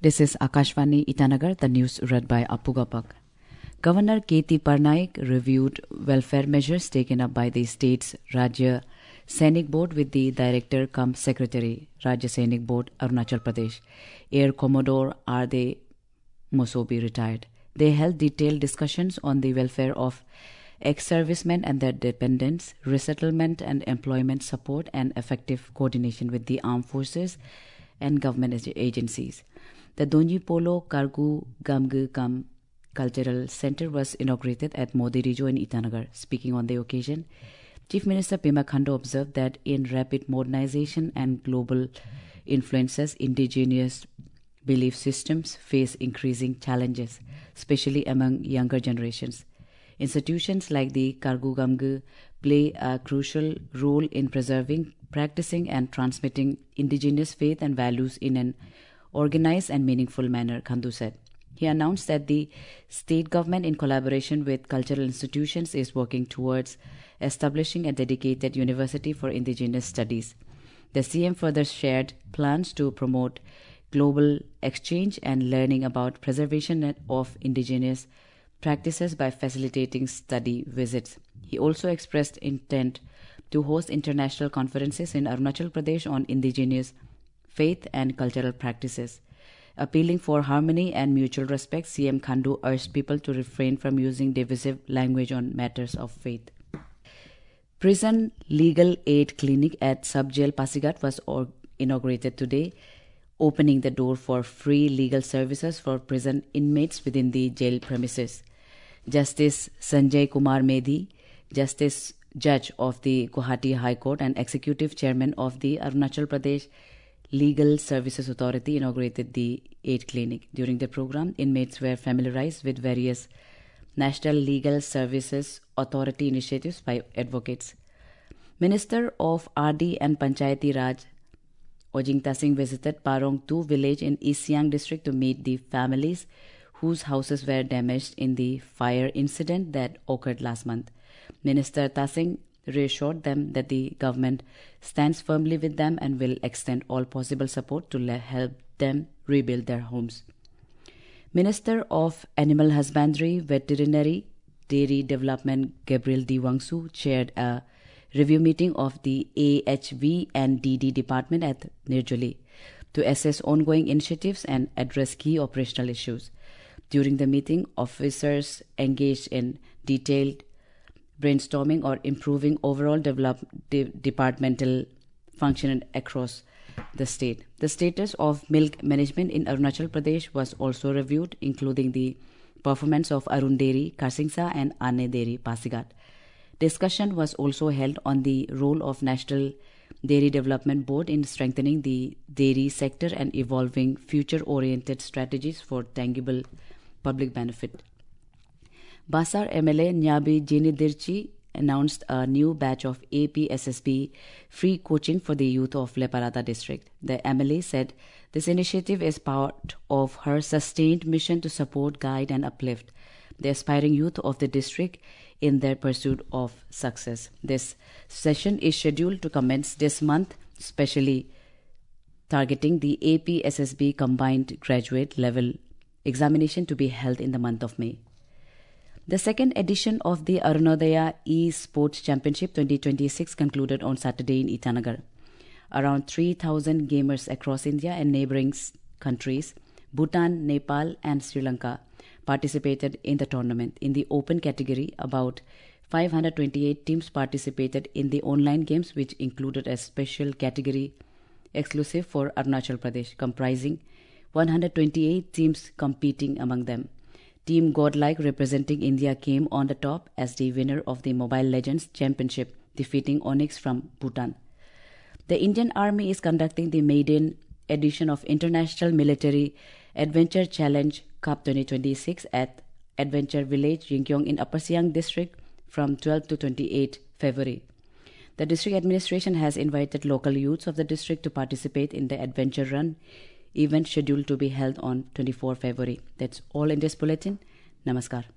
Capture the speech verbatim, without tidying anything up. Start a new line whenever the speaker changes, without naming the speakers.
This is Akashvani Itanagar, the news read by Appu Gapak. Governor K T Parnaik reviewed welfare measures taken up by the state's Rajya Sainik Board with the Director cum Secretary, Rajya Sainik Board, Arunachal Pradesh, Air Commodore R D Mosobi, retired. They held detailed discussions on the welfare of ex-servicemen and their dependents, resettlement and employment support, and effective coordination with the armed forces and government agencies. The Donji Polo Kargu Gamgu Kam Cultural Center was inaugurated at Modi Rijo in Itanagar. Speaking on the occasion, Chief Minister Pema Khandu observed that in rapid modernization and global influences, indigenous belief systems face increasing challenges, especially among younger generations. Institutions like the Kargu Gamgu play a crucial role in preserving, practicing, and transmitting indigenous faith and values in an organized and meaningful manner, Khandu said. He announced that the state government, in collaboration with cultural institutions, is working towards establishing a dedicated university for indigenous studies. The C M further shared plans to promote global exchange and learning about preservation of indigenous practices by facilitating study visits. He also expressed intent to host international conferences in Arunachal Pradesh on indigenous faith and cultural practices. Appealing for harmony and mutual respect, C M Khandu urged people to refrain from using divisive language on matters of faith. Prison Legal Aid Clinic at Sub-Jail Pasigat was or- inaugurated today, opening the door for free legal services for prison inmates within the jail premises. Justice Sanjay Kumar Medhi, Justice Judge of the Guwahati High Court and Executive Chairman of the Arunachal Pradesh Legal Services Authority, inaugurated the aid clinic. During the program, inmates were familiarized with various National Legal Services Authority initiatives by advocates. Minister of R D and Panchayati Raj Ojingta Singh visited Parong two village in East Siang district to meet the families whose houses were damaged in the fire incident that occurred last month. Minister Tasing reassured them that the government stands firmly with them and will extend all possible support to help them rebuild their homes. Minister of Animal Husbandry, Veterinary, Dairy Development Gabriel Diwangsu chaired a review meeting of the A H V and D D department at Nirjuli to assess ongoing initiatives and address key operational issues. During the meeting, officers engaged in detailed brainstorming or improving overall develop, de- departmental function across the state. The status of milk management in Arunachal Pradesh was also reviewed, including the performance of Arun Dairy, Karsingsa, and Ane Dairy, Pasigat. Discussion was also held on the role of National Dairy Development Board in strengthening the dairy sector and evolving future-oriented strategies for tangible public benefit. Basar M L A Nyabi Jinidirchi announced a new batch of A P S S B free coaching for the youth of Leparada district. The M L A said this initiative is part of her sustained mission to support, guide, and uplift the aspiring youth of the district in their pursuit of success. This session is scheduled to commence this month, specially targeting the A P S S B combined graduate level examination to be held in the month of May. The second edition of the Arunodaya E-Sports Championship twenty twenty-six concluded on Saturday in Itanagar. Around three thousand gamers across India and neighboring countries, Bhutan, Nepal, and Sri Lanka, participated in the tournament. In the open category, about five hundred twenty-eight teams participated in the online games, which included a special category exclusive for Arunachal Pradesh, comprising one hundred twenty-eight teams competing among them. Team Godlike, representing India, came on the top as the winner of the Mobile Legends Championship, defeating Onyx from Bhutan. The Indian Army is conducting the maiden edition of International Military Adventure Challenge Cup twenty twenty-six at Adventure Village, Yingkiong in Upper Siang District from twelfth to twenty-eighth February. The district administration has invited local youths of the district to participate in the Adventure Run event scheduled to be held on twenty-fourth February. That's all in this bulletin. Namaskar.